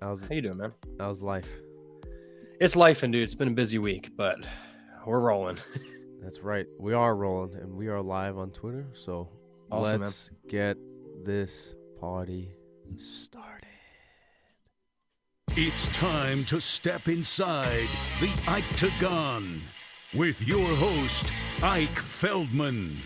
How's How you doing, man? how's life? It's life, and dude, it's been a busy week, but we're rolling. That's right. We are rolling and we are live on Twitter. So Awesome, let's get this party started. It's time to step inside the Ictagon with your host, Ike Feldman.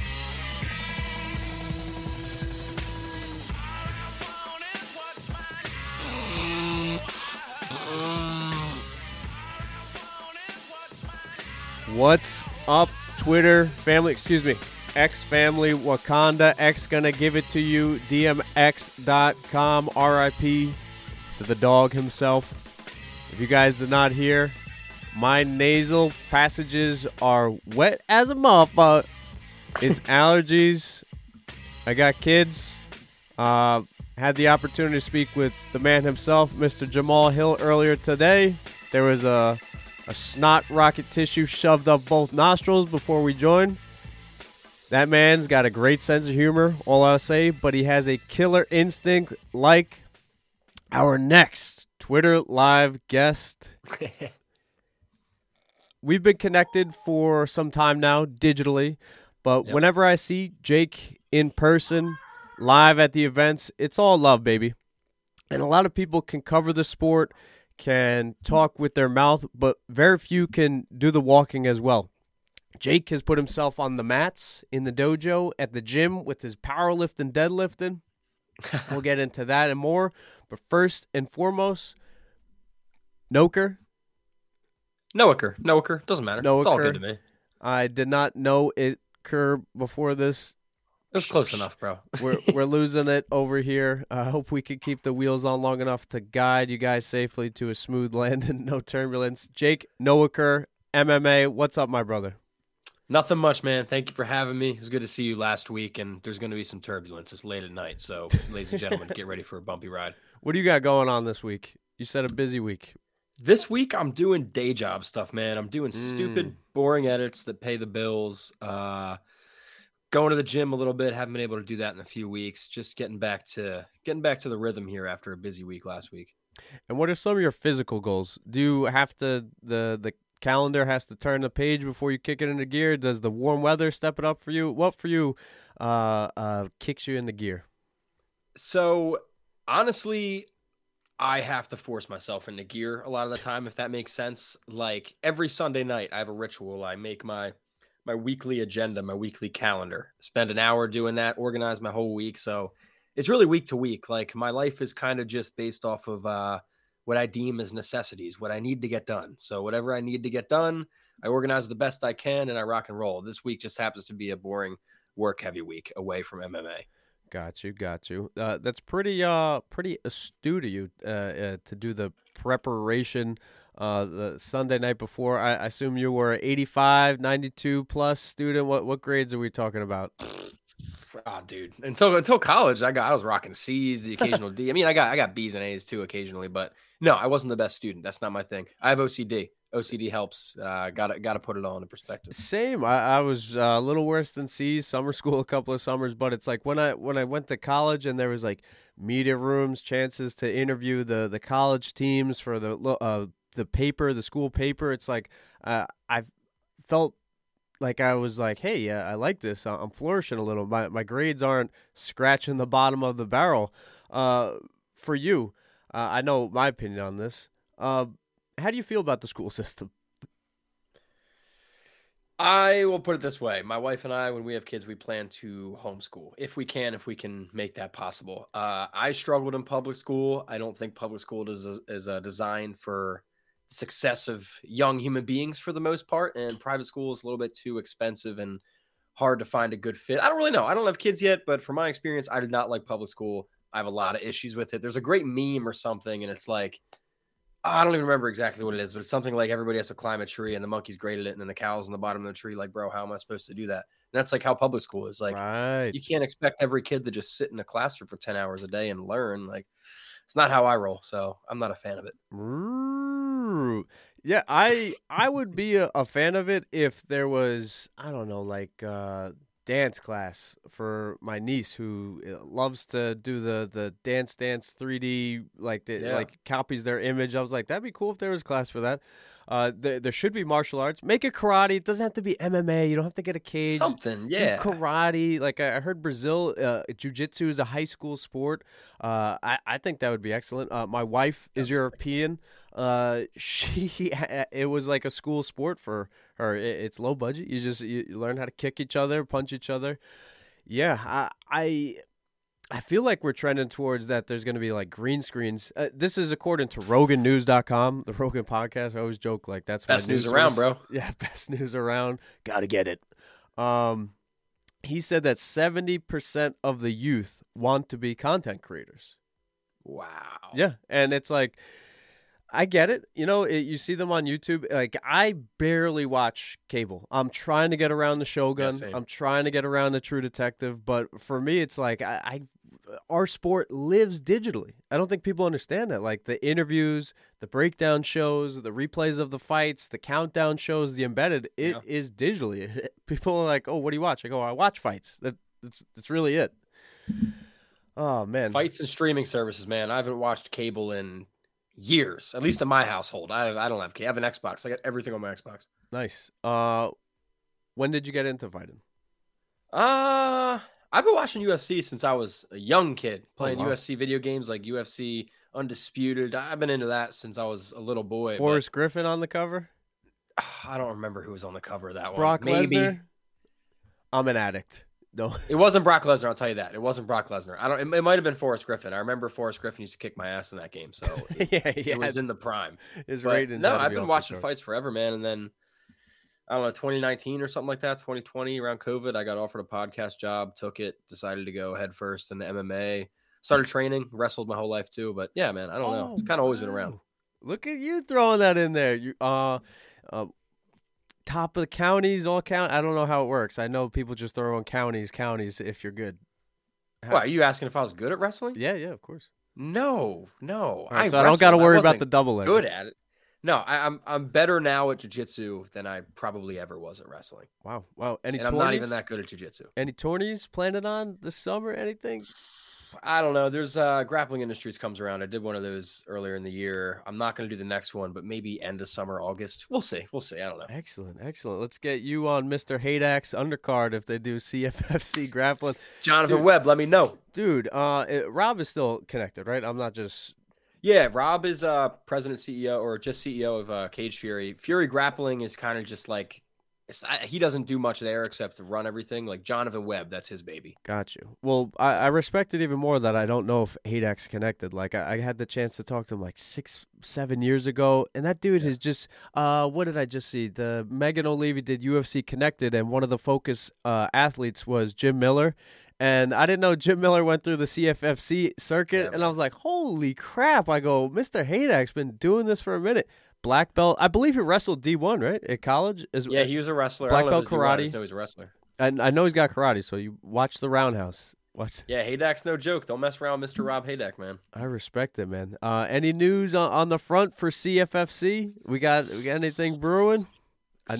What's up, Twitter family? Excuse me. X family, Wakanda. X gonna give it to you. DMX.com. RIP to the dog himself. If you guys did not hear, my nasal passages are wet as a motherfucker. It's allergies. I got kids. Had the opportunity to speak with the man himself, Mr. Jamal Hill, earlier today. There was a snot rocket tissue shoved up both nostrils before we joined. That man's got a great sense of humor, all I'll say, but he has a killer instinct like our next Twitter live guest. We've been connected for some time now, digitally, but whenever I see Jake in person, live at the events, it's all love, baby. And a lot of people can cover the sport, can talk with their mouth, but very few can do the walking as well. Jake has put himself on the mats in the dojo at the gym with his powerlifting, deadlifting. We'll get into that and more. But first and foremost, Noker. Noaker. Doesn't matter. Noaker. It's all good to me. I did not know it before this. It was close enough, bro. We're losing it over here. I hope we could keep the wheels on long enough to guide you guys safely to a smooth landing, no turbulence. Jake Noaker, MMA. What's up, my brother? Nothing much, man. Thank you for having me. It was good to see you last week, and there's going to be some turbulence. It's late at night, so ladies and gentlemen, get ready for a bumpy ride. What do you got going on this week? You said a busy week. This week, I'm doing day job stuff, man. I'm doing stupid, boring edits that pay the bills. Going to the gym a little bit. Haven't been able to do that in a few weeks. Just getting back to the rhythm here after a busy week last week. And what are some of your physical goals? Do you have to the calendar has to turn the page before you kick it into gear? Does the warm weather step it up for you? What for you kicks you into gear? So honestly, I have to force myself into gear a lot of the time, if that makes sense. Like every Sunday night, I have a ritual. I make my weekly agenda, my weekly calendar, spend an hour doing that, organize my whole week. So it's really week to week. Like my life is kind of just based off of what I deem as necessities, what I need to get done. So whatever I need to get done, I organize the best I can and I rock and roll. This week just happens to be a boring work heavy week away from MMA. Got you. That's pretty astute of you to do the preparation the Sunday night before. I assume you were 85, 92 plus student. What grades are we talking about? Oh, dude. Until college, I was rocking C's, the occasional D. I mean, I got B's and A's too occasionally, but no, I wasn't the best student. That's not my thing. I have OCD. OCD helps. Gotta put it all into perspective. Same. I was a little worse than C's. Summer school, a couple of summers, but it's like when I went to college and there was like media rooms, chances to interview the college teams for the paper, the school paper. It's like I felt like I was like, hey, I like this. I'm flourishing a little. My grades aren't scratching the bottom of the barrel. For you, I know my opinion on this. How do you feel about the school system? I will put it this way. My wife and I, when we have kids, we plan to homeschool if we can make that possible. I struggled in public school. I don't think public school is designed for success of young human beings for the most part. And private school is a little bit too expensive and hard to find a good fit. I don't really know. I don't have kids yet, but from my experience, I did not like public school. I have a lot of issues with it. There's a great meme or something, and it's like, I don't even remember exactly what it is, but it's something like everybody has to climb a tree and the monkeys graded it and then the cows on the bottom of the tree. Like, bro, how am I supposed to do that? And that's like how public school is. Like, Right. You can't expect every kid to just sit in a classroom for 10 hours a day and learn. Like, it's not how I roll. So I'm not a fan of it. Yeah, I would be a fan of it if there was, I don't know, like dance class for my niece who loves to do the dance 3D, like copies their image. I was like, that'd be cool if there was a class for that. There should be martial arts. Make it karate. It doesn't have to be MMA. You don't have to get a cage. Something, yeah. Do karate. Like I heard Brazil, jiu-jitsu is a high school sport. I think that would be excellent. My wife is European. It was like a school sport for her. It's low budget. You learn how to kick each other, punch each other. Yeah, I feel like we're trending towards that. There's going to be like green screens. This is according to RoganNews.com, the Rogan podcast. I always joke like that's best news around, bro. Yeah, best news around. Got to get it. He said that 70% of the youth want to be content creators. Wow. Yeah, and it's like, I get it. You see them on YouTube. Like, I barely watch cable. I'm trying to get around the Shogun. Yeah, I'm trying to get around the True Detective. But for me, it's like our sport lives digitally. I don't think people understand that. Like the interviews, the breakdown shows, the replays of the fights, the countdown shows, the embedded, it is digitally. People are like, oh, what do you watch? I go, I watch fights. That's really it. Oh, man. Fights and streaming services, man. I haven't watched cable in years, at least in my household. I don't have cable. I have an Xbox. I got everything on my Xbox. Nice. When did you get into fighting? I've been watching UFC since I was a young kid, playing UFC video games like UFC Undisputed. I've been into that since I was a little boy. Forrest Griffin on the cover? I don't remember who was on the cover of that one. Brock Maybe. Lesnar? I'm an addict. No. It wasn't Brock Lesnar, I'll tell you that. It wasn't Brock Lesnar. It might have been Forrest Griffin. I remember Forrest Griffin used to kick my ass in that game, so it was in the prime. I've been watching fights forever, man, and then I don't know, 2019 or something like that, 2020, around COVID, I got offered a podcast job, took it, decided to go head first into MMA, started training, wrestled my whole life too. But yeah, man, I don't know. It's kind of always been around. Look at you throwing that in there. You, top of the counties, all count. I don't know how it works. I know people just throw in counties if you're good. Why, are you asking if I was good at wrestling? Yeah, of course. No. Right, so I don't got to worry about the double leg. Good at it. No, I'm better now at jiu-jitsu than I probably ever was at wrestling. Wow. And I'm not even that good at jiu-jitsu. Any tourneys planning on this summer? Anything? I don't know. There's Grappling Industries comes around. I did one of those earlier in the year. I'm not going to do the next one, but maybe end of summer, August. We'll see. I don't know. Excellent. Let's get you on Mr. Haydak's undercard if they do CFFC grappling. Jonathan Webb, let me know. Dude, Rob is still connected, right? I'm not just... Yeah, Rob is president, CEO, or just CEO of Cage Fury. Fury Grappling is kind of just like, he doesn't do much there except to run everything. Like Jonathan Webb, that's his baby. Got you. Well, I respect it even more that I don't know if Haydak's connected. Like I had the chance to talk to him like 6-7 years ago, and that dude is just, what did I just see? The Megan O'Leary did UFC Connected, and one of the focus athletes was Jim Miller. And I didn't know Jim Miller went through the CFFC circuit, and I was like, holy crap. I go, Mr. Haydak's been doing this for a minute. Black belt. I believe he wrestled D1, right, at college? Yeah, he was a wrestler. Black belt karate. I just know he's a wrestler. And I know he's got karate, so you watch the Roundhouse. Yeah, Haydak's no joke. Don't mess around with Mr. Rob Haydak, man. I respect it, man. Any news on the front for CFFC? We got anything brewing? You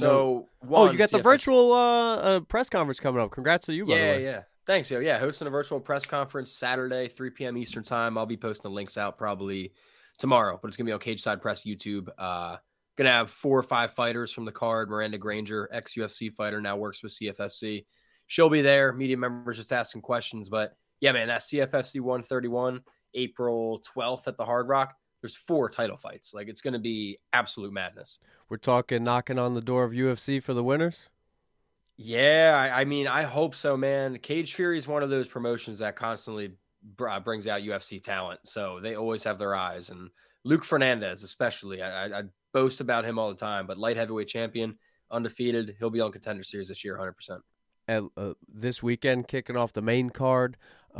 got the virtual press conference coming up. Congrats to you, by the way. Yeah. Thanks, yo. Yeah, hosting a virtual press conference Saturday, 3 p.m. Eastern time. I'll be posting the links out probably tomorrow, but it's going to be on Cage Side Press YouTube. Going to have 4 or 5 fighters from the card. Miranda Granger, ex-UFC fighter, now works with CFFC. She'll be there. Media members just asking questions. But, yeah, man, that CFFC 131, April 12th at the Hard Rock. There's 4 title fights. Like, it's going to be absolute madness. We're talking knocking on the door of UFC for the winners? Yeah, I mean, I hope so, man. Cage Fury is one of those promotions that constantly brings out UFC talent, so they always have their eyes. And Luke Fernandez, especially, I boast about him all the time. But light heavyweight champion, undefeated, he'll be on Contender Series this year, 100%. And this weekend, kicking off the main card,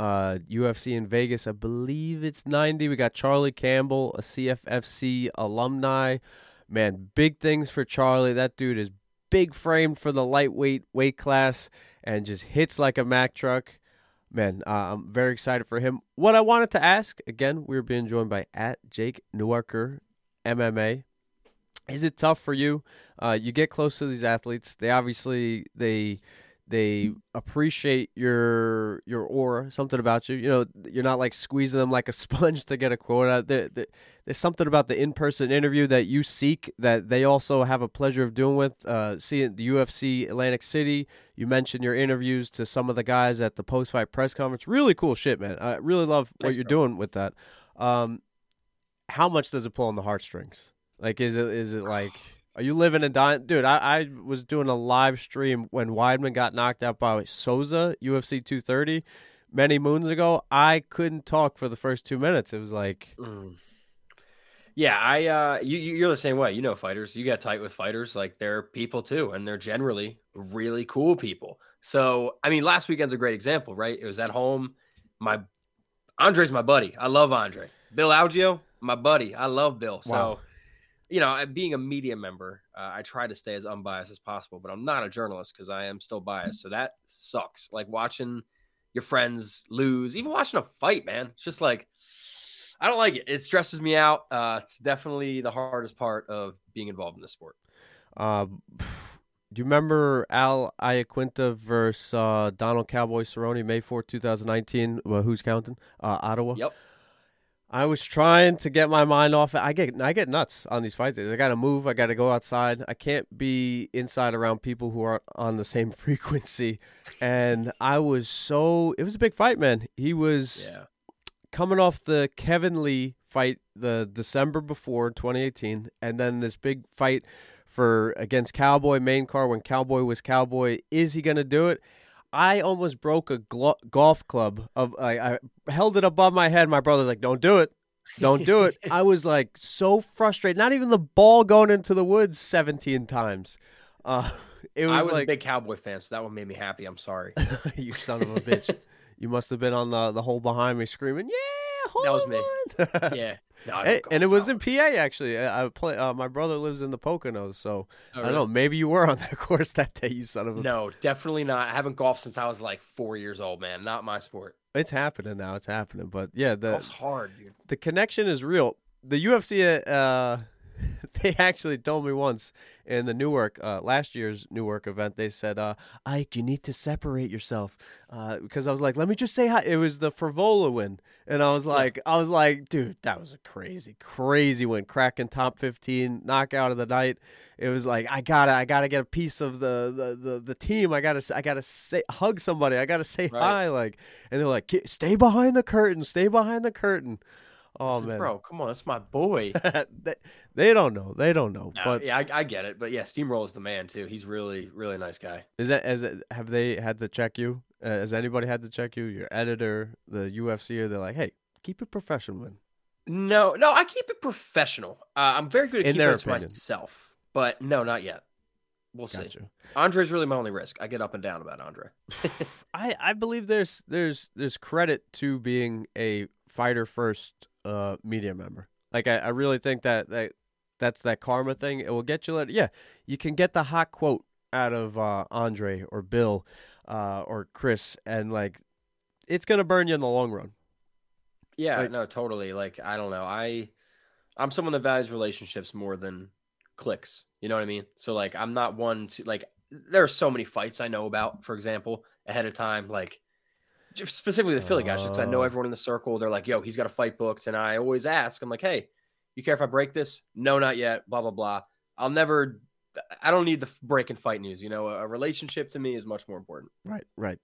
UFC in Vegas, I believe it's 90. We got Charlie Campbell, a CFFC alumni. Man, big things for Charlie. That dude is big framed for the lightweight weight class and just hits like a Mack truck. Man, I'm very excited for him. What I wanted to ask, again, we're being joined by @Jake Newarker MMA. Is it tough for you? You get close to these athletes. They obviously, They appreciate your aura, something about you. You know, you're not like squeezing them like a sponge to get a quote out. There's something about the in-person interview that you seek that they also have a pleasure of doing with. Seeing the UFC Atlantic City, you mentioned your interviews to some of the guys at the post-fight press conference. Really cool shit, man. I really love what you're doing with that. How much does it pull on the heartstrings? Like, is it like... Are you living and dying? Dude, I was doing a live stream when Weidman got knocked out by Souza, UFC 230, many moons ago. I couldn't talk for the first 2 minutes. It was like... Yeah, you're the same way. You know fighters. You get tight with fighters. Like, they're people too, and they're generally really cool people. So, I mean, last weekend's a great example, right? It was at home. Andre's my buddy. I love Andre. Bill Algeo, my buddy. I love Bill. Wow. So... You know, being a media member, I try to stay as unbiased as possible, but I'm not a journalist because I am still biased. So that sucks. Like watching your friends lose, even watching a fight, man. It's just like, I don't like it. It stresses me out. It's definitely the hardest part of being involved in this sport. Do you remember Al Iaquinta versus Donald Cowboy Cerrone, May 4th, 2019? Well, who's counting? Ottawa? Yep. I was trying to get my mind off it. I get nuts on these fight days. I got to move. I got to go outside. I can't be inside around people who are on the same frequency. And it was a big fight, man. He was coming off the Kevin Lee fight the December before, 2018, and then this big fight against Cowboy main card when Cowboy was Cowboy. Is he going to do it? I almost broke a golf club. I held it above my head. My brother's like, "Don't do it, don't do it." I was like so frustrated. Not even the ball going into the woods 17 times. I was a big Cowboy fan, so that one made me happy. I'm sorry. You son of a bitch. You must have been on the hole behind me screaming, "Yeah, hold that was on." Me. Yeah. No, and it was in PA actually. I play. My brother lives in the Poconos, so really? I don't know. Maybe you were on that course that day, you son of a. No, definitely not. I haven't golfed since I was like 4 years old, man. Not my sport. It's happening now. It's happening, but yeah, golf's hard, dude. The connection is real. The UFC, they actually told me once in the Newark, last year's Newark event, they said, Ike, you need to separate yourself. Because I was like, let me just say hi. It was the Frivola win. And I was like, dude, that was a crazy, crazy win. Cracking top 15, knockout of the night. It was like, I gotta get a piece of the team. I gotta say, hug somebody. I gotta say hi. Like, and they're like, stay behind the curtain. Stay behind the curtain. Oh, man. Bro, come on. That's my boy. They don't know. They don't know. No, but yeah, I get it. But yeah, Steamroll is the man, too. He's really, really nice guy. Have they had to check you? Has anybody had to check you? Your editor, the UFC, or they're like, hey, keep it professional, man. No, I keep it professional. I'm very good at keeping it to myself. But no, not yet. We'll see. Andre's really my only risk. I get up and down about Andre. I believe there's credit to being a fighter first media member. Like I really think that's that karma thing. It will get you you can get the hot quote out of Andre or Bill or Chris, and like it's gonna burn you in the long run. Yeah, no, totally. Like, I don't know. I'm someone that values relationships more than clicks. You know what I mean? So like, I'm not one to like, there are so many fights I know about, for example, ahead of time, like specifically the Philly guys, because I know everyone in the circle. They're like, yo, he's got a fight booked. And I always ask, I'm like, hey, you care if I break this? No, not yet. Blah, blah, blah. I don't need the break and fight news. You know, a relationship to me is much more important. Right.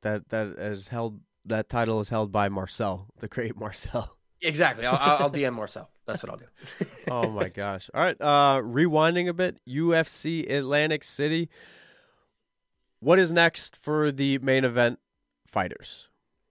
That title is held by Marcel, the great Marcel. Exactly. I'll DM Marcel. That's what I'll do. Oh my gosh. All right. Rewinding a bit, UFC Atlantic City. What is next for the main event fighters?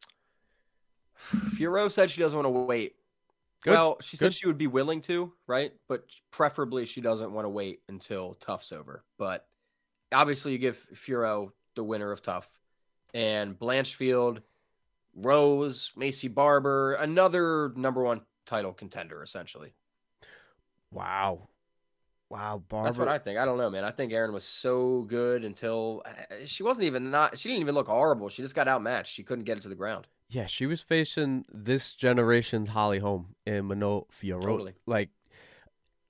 Fiorot said she doesn't want to wait. Good. Well, she said she would be willing to, right? But preferably she doesn't want to wait until Tough's over. But obviously you give Fiorot the winner of Tough. And Blanchfield, Rose, Macy Barber, another number one title contender, essentially. Wow, Barber. That's what I think. I don't know, man. I think Erin was so good until she didn't even look horrible. She just got outmatched. She couldn't get it to the ground. Yeah, she was facing this generation's Holly Holm and Manon Fiorot. Totally. Like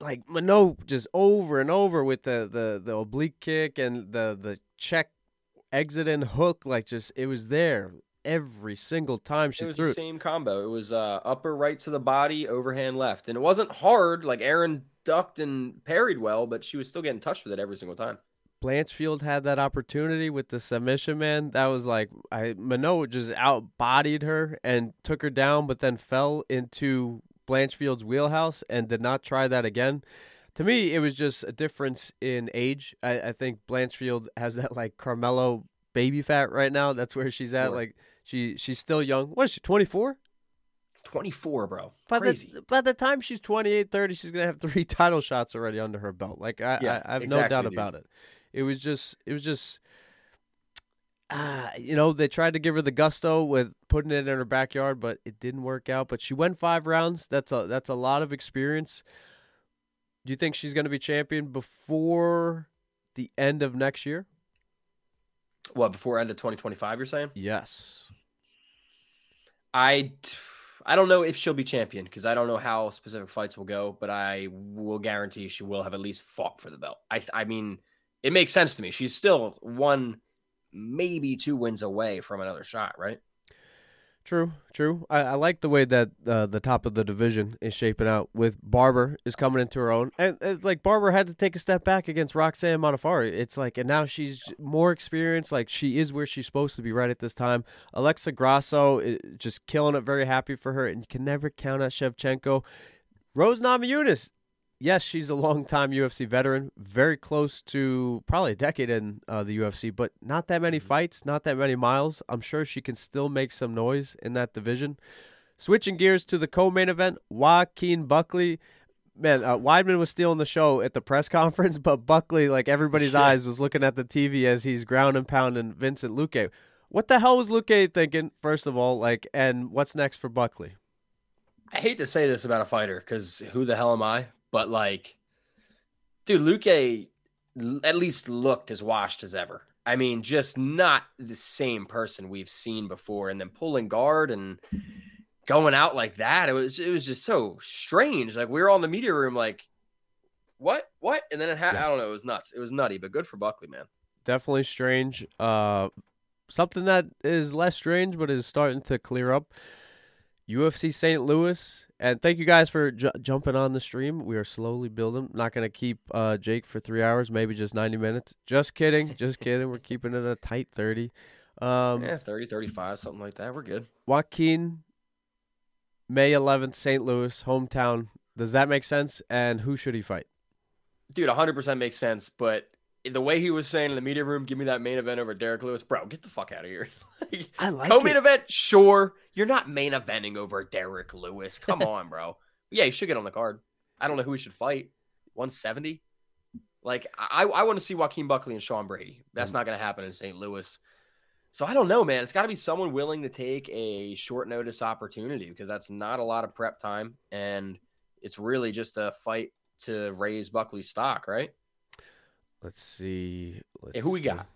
Manon just over and over with the oblique kick and the check exit and hook, like just it was there every single time she It was threw the it. same combo. It was upper right to the body, overhand left. And it wasn't hard. Like Aaron ducked and parried well, but she was still getting touched with it every single time. Blanchfield had that opportunity with the submission, man. That was like Minot just outbodied her and took her down, but then fell into Blanchfield's wheelhouse and did not try that again. To me, it was just a difference in age. I think Blanchfield has that like Carmelo baby fat right now. That's where she's at. Sure. Like she's still young. What is she, 24? 24, bro. By Crazy. by the time she's 28, 30, she's going to have 3 title shots already under her belt. Like I have no exactly, doubt dude. about it. It was just they tried to give her the gusto with putting it in her backyard, but it didn't work out. But she went 5 rounds. That's a lot of experience. Do you think she's going to be champion before the end of next year? What, before end of 2025, you're saying? Yes. I don't know if she'll be champion because I don't know how specific fights will go, but I will guarantee she will have at least fought for the belt. I mean, it makes sense to me. She's still 1, maybe 2 wins away from another shot, right? True. I like the way that the top of the division is shaping out with Barber is coming into her own. And like Barber had to take a step back against Roxanne Modafferi. It's like, and now she's more experienced. Like she is where she's supposed to be right at this time. Alexa Grasso is just killing it. Very happy for her. And you can never count out Shevchenko. Rose Namajunas. Yes, she's a longtime UFC veteran, very close to probably a decade in the UFC, but not that many fights, not that many miles. I'm sure she can still make some noise in that division. Switching gears to the co-main event, Joaquin Buckley. Man, Weidman was stealing the show at the press conference, but Buckley, like everybody's eyes, was looking at the TV as he's ground and pounding Vincent Luque. What the hell was Luque thinking, first of all, and what's next for Buckley? I hate to say this about a fighter because who the hell am I? But, like, dude, Luque at least looked as washed as ever. I mean, just not the same person we've seen before. And then pulling guard and going out like that, it was just so strange. Like, we were all in the media room like, what? And then I don't know, it was nuts. It was nutty, but good for Buckley, man. Definitely strange. Something that is less strange but is starting to clear up. UFC St. Louis, and thank you guys for jumping on the stream. We are slowly building. Not going to keep Jake for 3 hours, maybe just 90 minutes. Just kidding. We're keeping it a tight 30. 30, 35, something like that. We're good. Joaquin, May 11th, St. Louis, hometown. Does that make sense? And who should he fight? Dude, 100% makes sense, but the way he was saying in the media room, give me that main event over Derek Lewis, bro, get the fuck out of here. I like co-main event, sure. You're not main eventing over Derek Lewis. Come on, bro. But yeah, he should get on the card. I don't know who he should fight. 170? Like, I want to see Joaquin Buckley and Sean Brady. That's not going to happen in St. Louis. So I don't know, man. It's got to be someone willing to take a short notice opportunity because that's not a lot of prep time. And it's really just a fight to raise Buckley's stock, right? Let's see. Hey, who we got?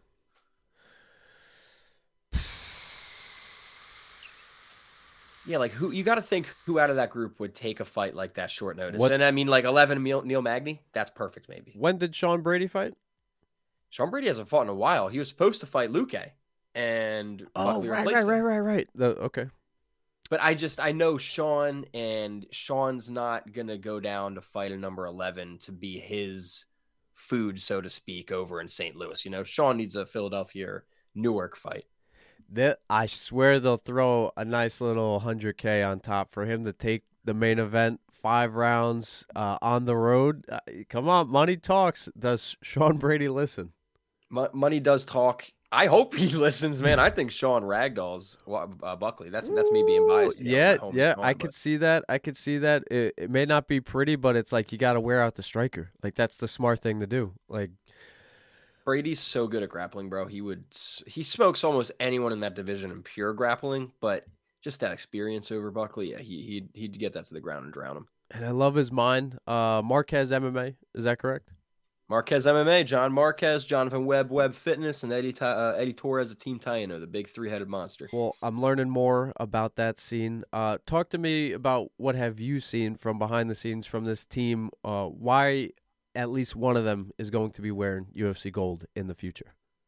Yeah, like who you got to think who out of that group would take a fight like that short notice. And I mean, like 11 Neil Magny, that's perfect, maybe. When did Sean Brady fight? Sean Brady hasn't fought in a while. He was supposed to fight Luque, and Buckley replaced him. Right. Okay. But I know Sean, and Sean's not gonna go down to fight a number 11 to be his food, so to speak, over in St. Louis. You know, Sean needs a Philadelphia or Newark fight. I swear they'll throw a nice little 100K on top for him to take the main event, 5 rounds on the road. Come on, money talks. Does Sean Brady listen? Money does talk. I hope he listens, man. I think Sean ragdolls Buckley. That's me being biased. I could see that. It may not be pretty, but it's like you got to wear out the striker. Like that's the smart thing to do. Like Brady's so good at grappling, bro. He smokes almost anyone in that division in pure grappling, but just that experience over Buckley, yeah, he'd get that to the ground and drown him. And I love his mind. Marquez MMA, is that correct? Marquez MMA, John Marquez, Jonathan Webb Fitness, and Eddie Torres of Team Taino, the big 3-headed monster. Well, I'm learning more about that scene. Talk to me about what have you seen from behind the scenes from this team. Why at least one of them is going to be wearing UFC gold in the future?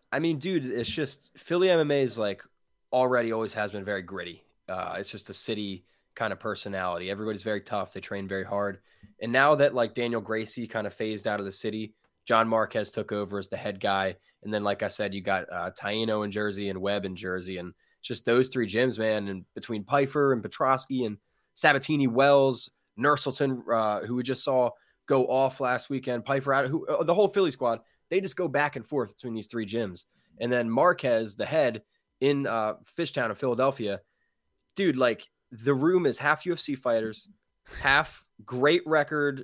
I mean, dude, it's just Philly MMA is like already always has been very gritty. It's just a city kind of personality. Everybody's very tough. They train very hard. And now that like Daniel Gracie kind of phased out of the city, John Marquez took over as the head guy. And then, like I said, you got Taino in Jersey and Webb in Jersey. And just those three gyms, man, and between Pfeiffer and Petrosky and Sabatini, Wells, Nurselton, who we just saw go off last weekend, Pfeiffer out, the whole Philly squad, they just go back and forth between these three gyms. And then Marquez, the head in Fishtown in Philadelphia, dude, like the room is half UFC fighters, half great record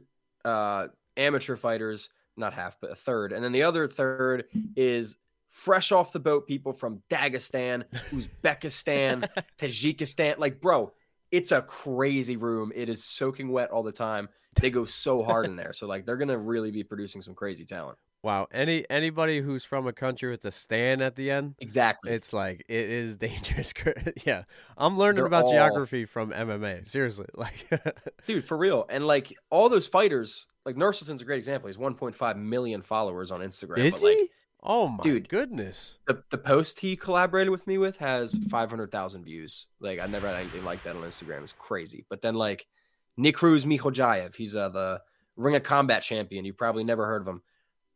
amateur fighters, not half, but a third. And then the other third is fresh off the boat people from Dagestan, Uzbekistan, Tajikistan. Like, bro, it's a crazy room. It is soaking wet all the time. They go so hard in there. So, like, they're going to really be producing some crazy talent. Wow. Anybody who's from a country with a stan at the end, exactly. It's like it is dangerous. Yeah, I'm learning about geography from MMA. Seriously, like, dude, for real. And like all those fighters, like Nurselton's a great example. He's 1.5 million followers on Instagram. Is he? Like, oh my goodness! The post he collaborated with me with has 500,000 views. Like I never had anything like that on Instagram. It's crazy. But then like Nikruz Mikhojayev, he's the Ring of Combat champion. You probably never heard of him.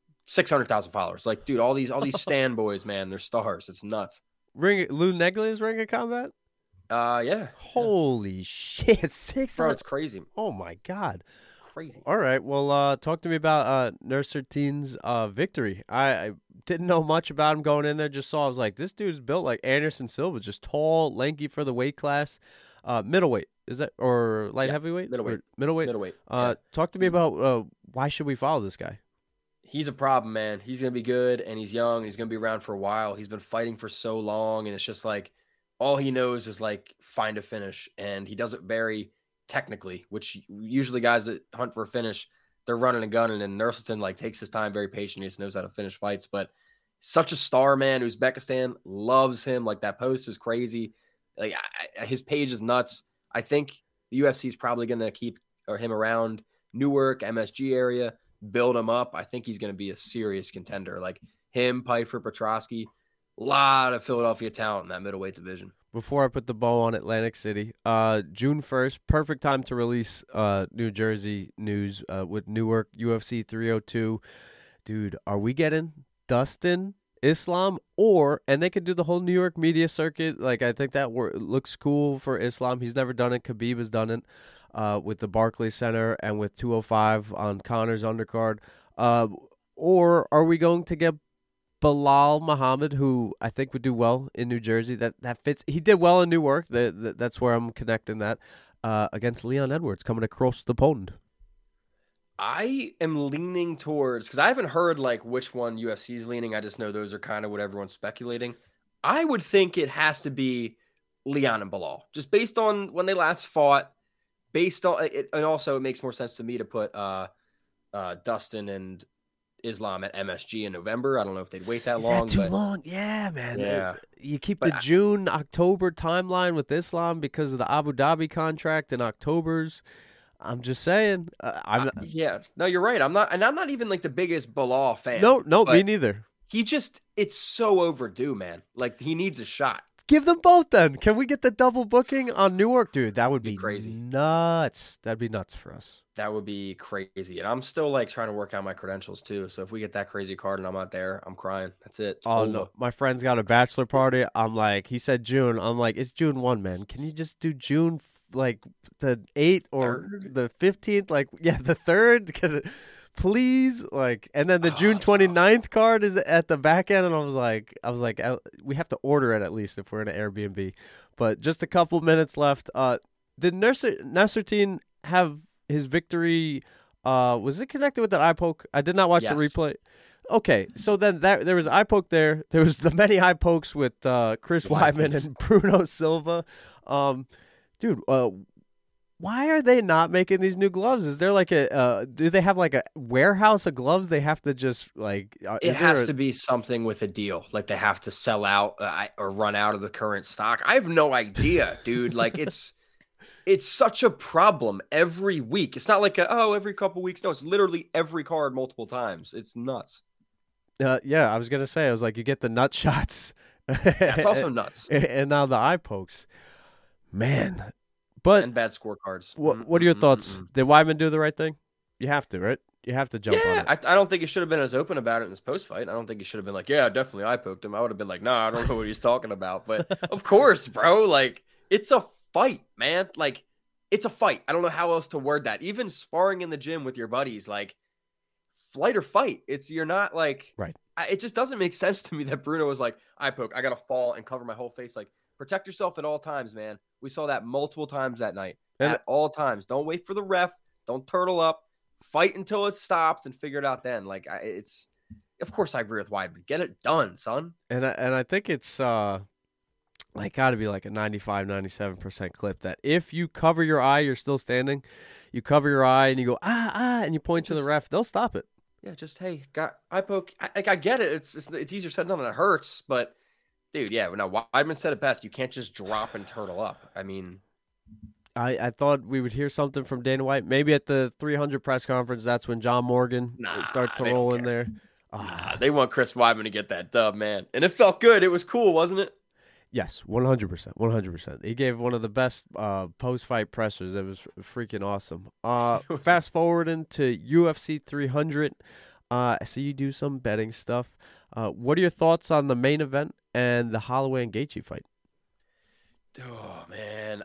600,000 followers. Like, dude, all these stan boys, man, they're stars. It's nuts. Lou Neglia's Ring of Combat? Yeah. Holy shit. 600. Bro, it's crazy. Oh my God. Crazy. All right. Well, talk to me about Nurselton's victory. I didn't know much about him going in there. Just saw, I was like, this dude's built like Anderson Silva, just tall, lanky for the weight class. Middleweight. Is that, or light heavyweight? Middleweight. Middleweight. Talk to me about why should we follow this guy? He's a problem, man. He's going to be good, and he's young. He's going to be around for a while. He's been fighting for so long, and it's just like all he knows is like find a finish, and he does it very technically, which usually guys that hunt for a finish, they're running and gunning, and Nurselton like takes his time, very patient. He just knows how to finish fights, but such a star, man. Uzbekistan loves him. Like that post was crazy. Like his page is nuts. I think the UFC is probably going to keep him around Newark, MSG area. Build him up. I think he's going to be a serious contender. Like him, Pfeiffer, Petrosky, a lot of Philadelphia talent in that middleweight division. Before I put the bow on Atlantic City, June 1st, perfect time to release New Jersey news with Newark UFC 302. Dude, are we getting Dustin Islam and they could do the whole New York media circuit. Like I think that looks cool for Islam. He's never done it. Khabib has done it. With the Barclays Center and with 205 on Connor's undercard. Or are we going to get Bilal Muhammad, who I think would do well in New Jersey? That fits. He did well in Newark. That's where I'm connecting that. Against Leon Edwards coming across the pond. I am leaning towards, because I haven't heard like which one UFC is leaning. I just know those are kind of what everyone's speculating. I would think it has to be Leon and Bilal, just based on when they last fought. Based on it, and also it makes more sense to me to put Dustin and Islam at MSG in November. I don't know if they'd wait that long. Is that too long? Yeah, man. Yeah. You keep the June, October timeline with Islam because of the Abu Dhabi contract in October's. I'm just saying. Yeah. No, you're right. I'm not even like the biggest Bilal fan. No, me neither. It's so overdue, man. Like he needs a shot. Give them both then. Can we get the double booking on Newark? Dude, that would be crazy. Nuts. That'd be nuts for us. That would be crazy. And I'm still like trying to work out my credentials too. So if we get that crazy card and I'm not there, I'm crying. That's it. No. My friend's got a bachelor party. I'm like, he said June. I'm like, it's June 1, man. Can you just do June like the 8th or 3rd? The 15th? Like, yeah, the 3rd. Please, like, and then the June 29th card is at the back end, and I was like, we have to order it at least if we're in an Airbnb. But just a couple minutes left. Did Nurselton have his victory? Was it connected with that eye poke? I did not watch the replay. Okay, so then there was eye poke there. There was the many eye pokes with Chris Weidman and Bruno Silva. Dude, why are they not making these new gloves? Is there like do they have like a warehouse of gloves they have to just like? It has to be something with a deal. Like they have to sell out or run out of the current stock. I have no idea, dude. Like it's such a problem every week. It's not like every couple weeks. No, it's literally every card multiple times. It's nuts. Yeah, I was gonna say, I was like, you get the nut shots. That's also nuts. And now the eye pokes, man. But And bad scorecards. what are your thoughts? Did Weidman do the right thing? You have to, right? You have to jump on Yeah, it. I don't think he should have been as open about it in his post fight. I don't think he should have been like, yeah, definitely I poked him. I would have been like, nah, I don't know what he's talking about. But of course, bro, like it's a fight, man. Like it's a fight. I don't know how else to word that. Even sparring in the gym with your buddies, like flight or fight. You're not like Right. It just doesn't make sense to me that Bruno was like, I poke, I gotta fall and cover my whole face. Like protect yourself at all times, man. We saw that multiple times that night. At all times. Don't wait for the ref. Don't turtle up. Fight until it stops and figure it out then. Like it's, of course I agree with Weidman. Get it done, son. And I think it's like got to be like a 95-97% clip that if you cover your eye, you're still standing. You cover your eye and you go and you point to the ref, they'll stop it. Yeah, just hey, I poke. I get it. It's easier said than done. It hurts, but dude, yeah. Now Weidman said it best. You can't just drop and turtle up. I mean. I thought we would hear something from Dana White. Maybe at the 300 press conference, that's when John Morgan starts to roll in there. They want Chris Weidman to get that dub, man. And it felt good. It was cool, wasn't it? Yes, 100%. 100%. He gave one of the best post-fight pressers. It was freaking awesome. Fast forward into UFC 300. I see you do some betting stuff. What are your thoughts on the main event and the Holloway and Gaethje fight? Oh, man.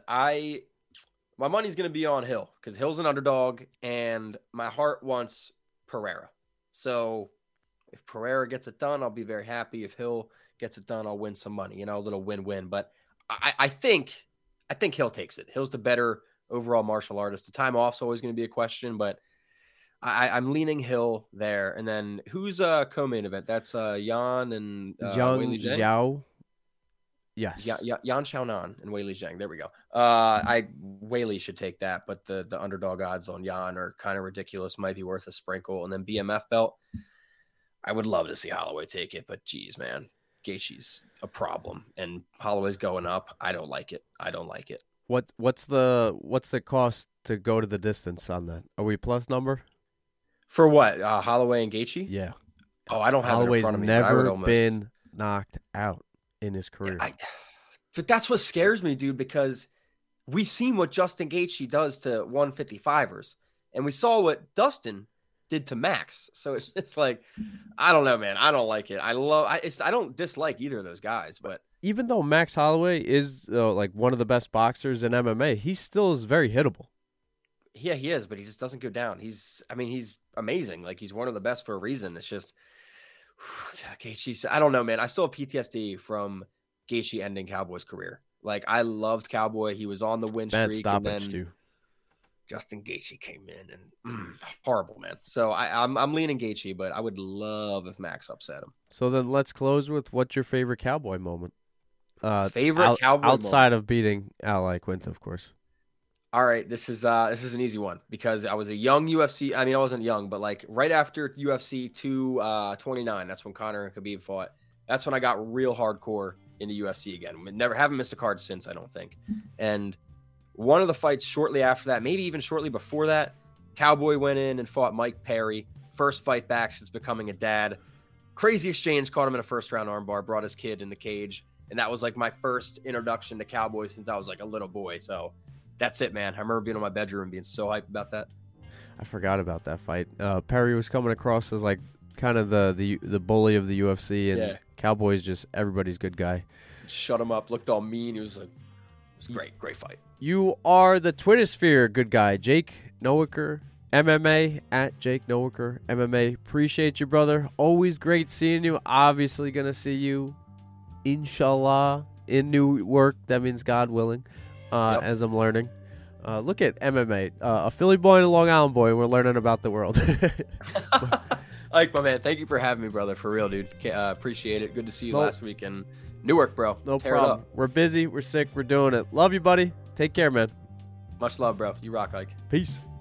My money's going to be on Hill because Hill's an underdog, and my heart wants Pereira. So if Pereira gets it done, I'll be very happy. If Hill gets it done, I'll win some money. A little win-win. But I think Hill takes it. Hill's the better overall martial artist. The time off's always going to be a question, but I'm leaning Hill there. And then who's co-main event? That's Yan and Zhang Zhao. Yes. Yan Xiaonan and Weili Zhang. There we go. Weili should take that, but the underdog odds on Yan are kind of ridiculous. Might be worth a sprinkle. And then BMF belt. I would love to see Holloway take it, but geez, man, Gaethje's a problem, and Holloway's going up. I don't like it. What's the cost to go to the distance on that? Are we plus number? For what? Holloway and Gaethje? Yeah. Oh, I don't have Holloway's it in front of me. Never been knocked out in his career. But that's what scares me, dude, because we seen what Justin Gaethje does to 155ers, and we saw what Dustin did to Max. So it's just like, I don't know, man. I don't like it. I don't dislike either of those guys, but even though Max Holloway is like one of the best boxers in MMA, he still is very hittable. Yeah, he is, but he just doesn't go down. He's amazing. Like he's one of the best for a reason. It's just Gaethje. I don't know, man. I still have PTSD from Gaethje ending Cowboy's career. Like I loved Cowboy. He was on the win streak. Bad stoppage, and then too. Justin Gaethje came in and horrible, man. So I'm leaning Gaethje, but I would love if Max upset him. So then let's close with what's your favorite Cowboy moment? Favorite Cowboy outside moment. of beating Al Iaquinta, of course. All right, this is an easy one because I was a young UFC. I mean, I wasn't young, but like right after UFC 229, that's when Conor and Khabib fought. That's when I got real hardcore into UFC again. Haven't missed a card since, I don't think. And one of the fights shortly after that, maybe even shortly before that, Cowboy went in and fought Mike Perry. First fight back since becoming a dad. Crazy exchange, caught him in a first-round armbar, brought his kid in the cage. And that was like my first introduction to Cowboy since I was like a little boy. So that's it, man. I remember being in my bedroom being so hyped about that. I forgot about that fight. Perry was coming across as like kind of the bully of the UFC, and Cowboy's just everybody's good guy. Shut him up, looked all mean. It was great fight. You are the Twittersphere good guy, Jake Nowicker, MMA at Jake Nowicker MMA. Appreciate you, brother. Always great seeing you. Obviously gonna see you, inshallah, in New York. That means God willing. As I'm learning. Look at MMA. A Philly boy and a Long Island boy. We're learning about the world. Ike, my man, thank you for having me, brother. For real, dude. Appreciate it. Good to see you last week. And Newark, bro. No Tear problem. It up. We're busy. We're sick. We're doing it. Love you, buddy. Take care, man. Much love, bro. You rock, Ike. Peace.